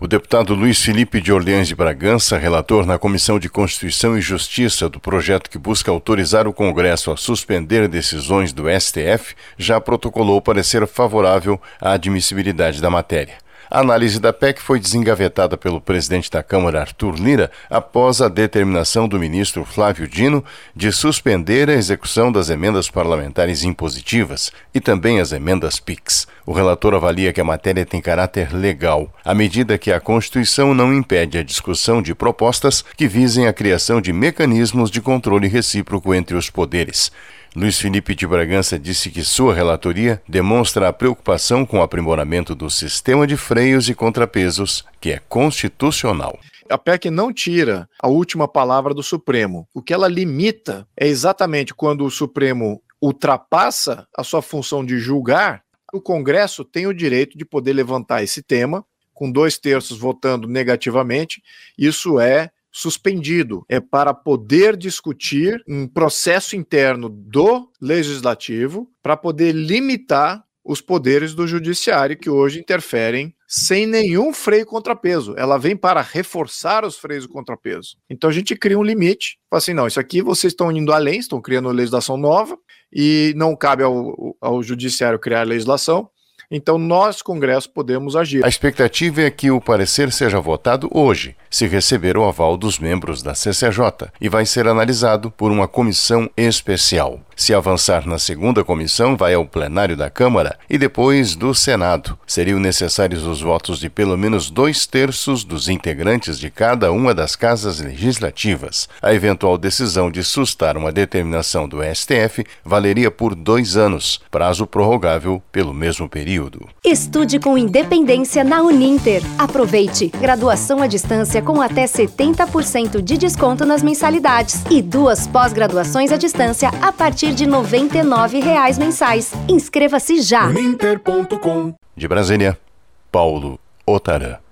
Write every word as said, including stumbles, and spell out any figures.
O deputado Luiz Felipe de Orleans de Bragança, relator na Comissão de Constituição e Justiça do projeto que busca autorizar o Congresso a suspender decisões do S T F, já protocolou parecer favorável à admissibilidade da matéria. A análise da P E C foi desengavetada pelo presidente da Câmara, Arthur Lira, após a determinação do ministro Flávio Dino de suspender a execução das emendas parlamentares impositivas e também as emendas P I X. O relator avalia que a matéria tem caráter legal, à medida que a Constituição não impede a discussão de propostas que visem a criação de mecanismos de controle recíproco entre os poderes. Luiz Felipe de Bragança disse que sua relatoria demonstra a preocupação com o aprimoramento do sistema de freios e contrapesos, que é constitucional. A P E C não tira a última palavra do Supremo. O que ela limita é exatamente quando o Supremo ultrapassa a sua função de julgar, o Congresso tem o direito de poder levantar esse tema, com dois terços votando negativamente. Isso é suspendido, é para poder discutir um processo interno do Legislativo para poder limitar os poderes do Judiciário, que hoje interferem sem nenhum freio contrapeso. Ela vem para reforçar os freios de contrapeso. Então a gente cria um limite, fala assim, não, isso aqui vocês estão indo além, estão criando legislação nova e não cabe ao, ao Judiciário criar legislação. Então, nós, Congresso, podemos agir. A expectativa é que o parecer seja votado hoje, se receber o aval dos membros da C C J, e vai ser analisado por uma comissão especial. Se avançar na segunda comissão, vai ao plenário da Câmara e depois do Senado. Seriam necessários os votos de pelo menos dois terços dos integrantes de cada uma das casas legislativas. A eventual decisão de sustar uma determinação do S T F valeria por dois anos, prazo prorrogável pelo mesmo período. Estude com independência na Uninter. Aproveite! Graduação à distância com até setenta por cento de desconto nas mensalidades e duas pós-graduações à distância a partir de noventa e nove reais mensais. Inscreva-se já! Uninter ponto com. De Brasília, Paulo Otarã.